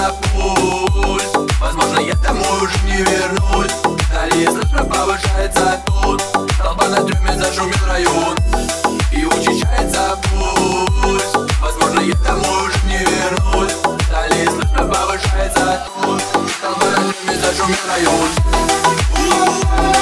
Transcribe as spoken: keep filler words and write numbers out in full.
учащается пульс. Возможно, я домой уже не вернусь. Далее слышно повышается тут. Толпа на трюме, зашумел район. И учащается пульс. Возможно, я домой уже не вернусь. Далее слышно повышается тут. Толпа на трюме, зашумел район.